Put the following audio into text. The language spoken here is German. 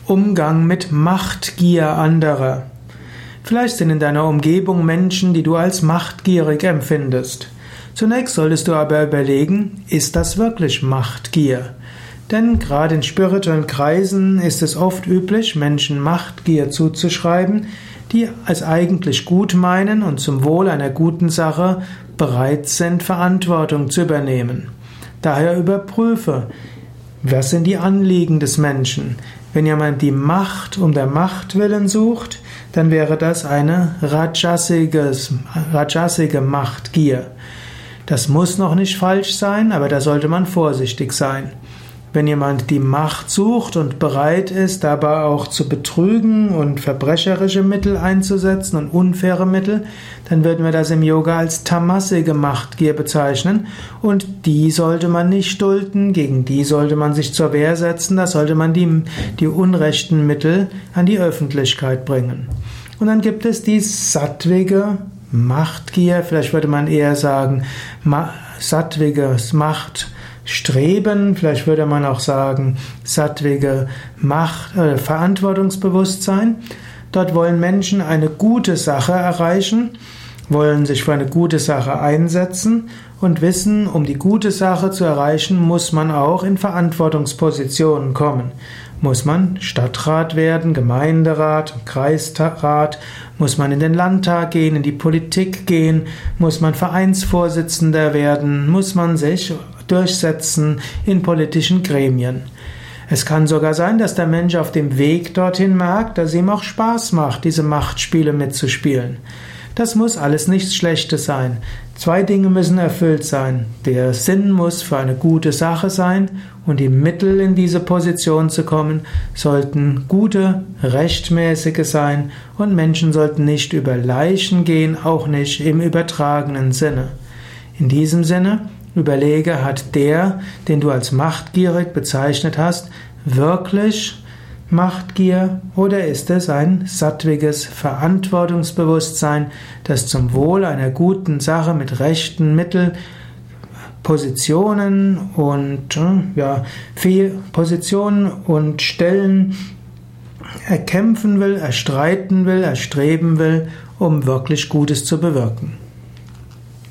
Umgang mit Machtgier anderer. Vielleicht sind in deiner Umgebung Menschen, die du als machtgierig empfindest. Zunächst solltest du aber überlegen, ist das wirklich Machtgier? Denn gerade in spirituellen Kreisen ist es oft üblich, Menschen Machtgier zuzuschreiben, die es eigentlich gut meinen und zum Wohl einer guten Sache bereit sind, Verantwortung zu übernehmen. Daher überprüfe, was sind die Anliegen des Menschen? Wenn jemand die Macht um der Macht willen sucht, dann wäre das eine rajasige Machtgier. Das muss noch nicht falsch sein, aber da sollte man vorsichtig sein. Wenn jemand die Macht sucht und bereit ist, dabei auch zu betrügen und verbrecherische Mittel einzusetzen und unfaire Mittel, dann würden wir das im Yoga als tamasige Machtgier bezeichnen und die sollte man nicht dulden, gegen die sollte man sich zur Wehr setzen, da sollte man die unrechten Mittel an die Öffentlichkeit bringen. Und dann gibt es die sattwige Machtgier, vielleicht würde man eher sagen, sattwiges Machtstreben, vielleicht würde man auch sagen, sattwige Verantwortungsbewusstsein. Dort wollen Menschen eine gute Sache erreichen, wollen sich für eine gute Sache einsetzen und wissen, um die gute Sache zu erreichen, muss man auch in Verantwortungspositionen kommen. Muss man Stadtrat werden, Gemeinderat, Kreisrat, muss man in den Landtag gehen, in die Politik gehen, muss man Vereinsvorsitzender werden, muss man sich durchsetzen in politischen Gremien. Es kann sogar sein, dass der Mensch auf dem Weg dorthin merkt, dass es ihm auch Spaß macht, diese Machtspiele mitzuspielen. Das muss alles nichts Schlechtes sein. Zwei Dinge müssen erfüllt sein. Der Sinn muss für eine gute Sache sein und die Mittel, in diese Position zu kommen, sollten gute, rechtmäßige sein und Menschen sollten nicht über Leichen gehen, auch nicht im übertragenen Sinne. In diesem Sinne, überlege, hat der, den du als machtgierig bezeichnet hast, wirklich Machtgier oder ist es ein sattwiges Verantwortungsbewusstsein, das zum Wohl einer guten Sache mit rechten Mitteln Positionen und Stellen erkämpfen will, erstreiten will, erstreben will, um wirklich Gutes zu bewirken.